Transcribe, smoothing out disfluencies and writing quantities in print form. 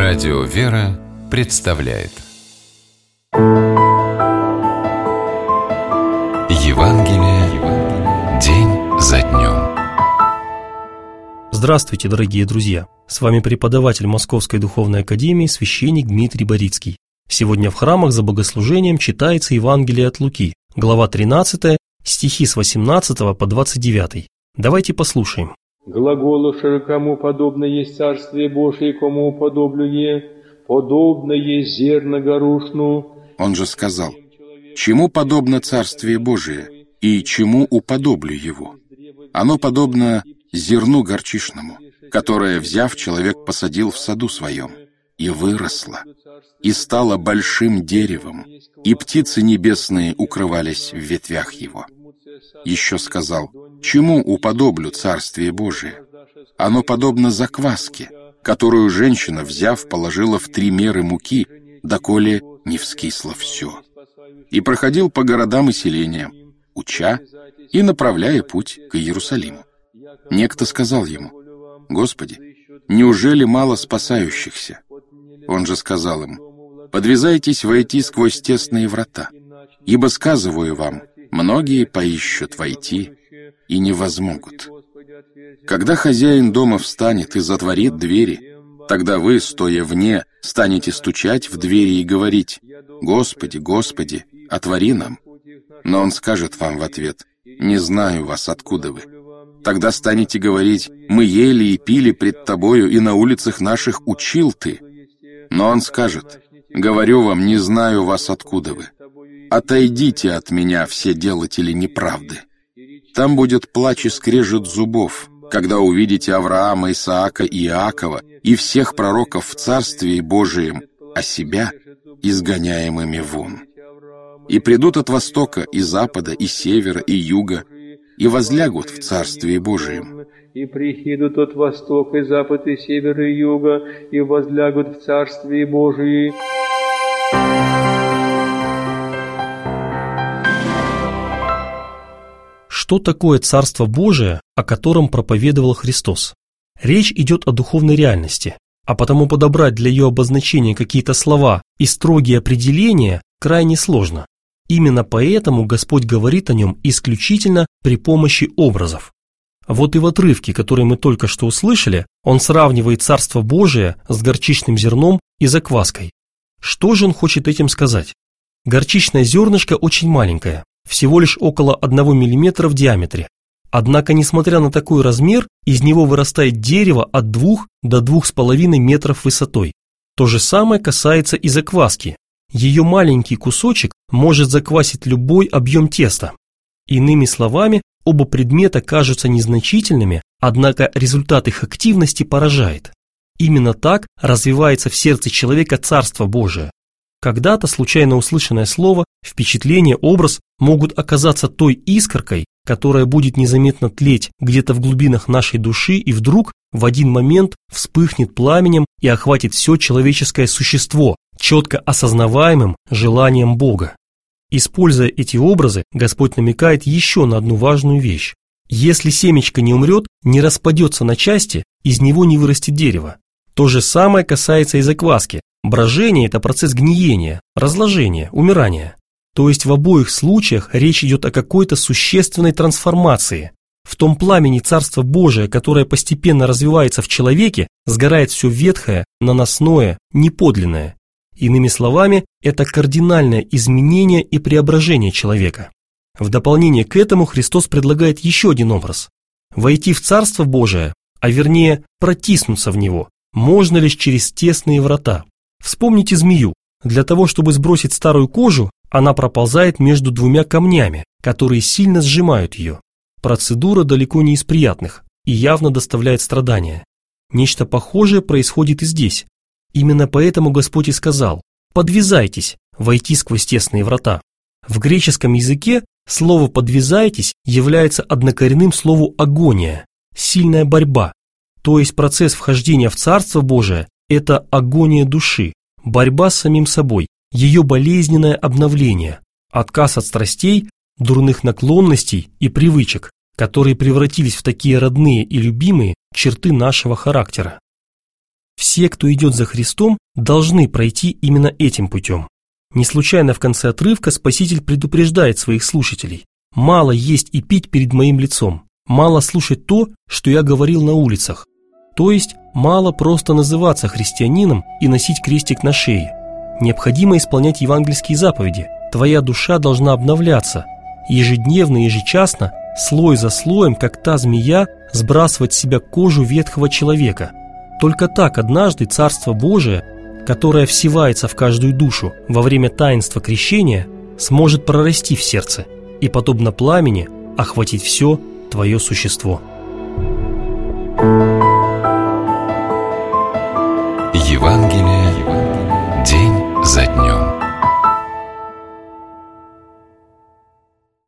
Радио «Вера» представляет Евангелие день за днем. Здравствуйте, дорогие друзья! С вами преподаватель Московской Духовной Академии, священник Дмитрий Борицкий. Сегодня в храмах за богослужением читается Евангелие от Луки, глава 13, стихи с 18 по 29. Давайте послушаем. «Глаголуша, кому подобно есть Царствие Божие, кому подоблюе, подобно есть зерна горушну». Он же сказал: «Чему подобно Царствие Божие, и чему уподоблю его? Оно подобно зерну горчичному, которое, взяв, человек посадил в саду своем, и выросло, и стало большим деревом, и птицы небесные укрывались в ветвях его». Еще сказал: «Чему уподоблю Царствие Божие? Оно подобно закваске, которую женщина, взяв, положила в 3 меры муки, доколе не вскисло все. И проходил по городам и селениям, уча и направляя путь к Иерусалиму. Некто сказал ему: Господи, неужели мало спасающихся? Он же сказал им: подвязайтесь войти сквозь тесные врата, ибо сказываю вам, многие поищут войти и не возмогут. Когда хозяин дома встанет и затворит двери, тогда вы, стоя вне, станете стучать в двери и говорить: Господи, Господи, отвори нам. Но он скажет вам в ответ: не знаю вас, откуда вы. Тогда станете говорить: мы ели и пили пред тобою, и на улицах наших учил ты. Но он скажет: говорю вам, не знаю вас, откуда вы. Отойдите от меня, все делатели неправды. Там будет плач и скрежет зубов, когда увидите Авраама, Исаака и Иакова и всех пророков в Царствии Божием, а себя изгоняемыми вон. И придут от востока, и запада, и севера, и юга, и возлягут в Царствии Божием. И прихидут от востока, и запад, и север, и юга, и возлягут в Царствии Божием». Что такое Царство Божие, о котором проповедовал Христос? Речь идет о духовной реальности, а потому подобрать для ее обозначения какие-то слова и строгие определения крайне сложно. Именно поэтому Господь говорит о нем исключительно при помощи образов. Вот и в отрывке, который мы только что услышали, он сравнивает Царство Божие с горчичным зерном и закваской. Что же он хочет этим сказать? Горчичное зернышко очень маленькое, всего лишь около 1 мм в диаметре. Однако, несмотря на такой размер, из него вырастает дерево от 2 до 2,5 метров высотой. То же самое касается и закваски. Ее маленький кусочек может заквасить любой объем теста. Иными словами, оба предмета кажутся незначительными, однако результат их активности поражает. Именно так развивается в сердце человека Царство Божие. Когда-то случайно услышанное слово, впечатление, образ могут оказаться той искоркой, которая будет незаметно тлеть где-то в глубинах нашей души и вдруг в один момент вспыхнет пламенем и охватит все человеческое существо, четко осознаваемым желанием Бога. Используя эти образы, Господь намекает еще на одну важную вещь. Если семечко не умрет, не распадется на части, из него не вырастет дерево. То же самое касается и закваски. Брожение – это процесс гниения, разложения, умирания. То есть в обоих случаях речь идет о какой-то существенной трансформации. В том пламени Царства Божия, которое постепенно развивается в человеке, сгорает все ветхое, наносное, неподлинное. Иными словами, это кардинальное изменение и преображение человека. В дополнение к этому Христос предлагает еще один образ. Войти в Царство Божие, а вернее протиснуться в него, можно лишь через тесные врата. Вспомните змею. Для того, чтобы сбросить старую кожу, она проползает между 2 камнями, которые сильно сжимают ее. Процедура далеко не из приятных и явно доставляет страдания. Нечто похожее происходит и здесь. Именно поэтому Господь и сказал: «Подвязайтесь, войти сквозь тесные врата». В греческом языке слово «подвязайтесь» является однокоренным слову «агония», сильная борьба. То есть процесс вхождения в Царство Божие – это агония души, борьба с самим собой, ее болезненное обновление, отказ от страстей, дурных наклонностей и привычек, которые превратились в такие родные и любимые черты нашего характера. Все, кто идет за Христом, должны пройти именно этим путем. Не случайно в конце отрывка Спаситель предупреждает своих слушателей: «Мало есть и пить перед моим лицом, мало слушать то, что я говорил на улицах». То есть мало просто называться христианином и носить крестик на шее. Необходимо исполнять евангельские заповеди. Твоя душа должна обновляться. Ежедневно, ежечасно, слой за слоем, как та змея, сбрасывать с себя кожу ветхого человека. Только так однажды Царство Божие, которое всевается в каждую душу во время таинства крещения, сможет прорасти в сердце и, подобно пламени, охватить все твое существо.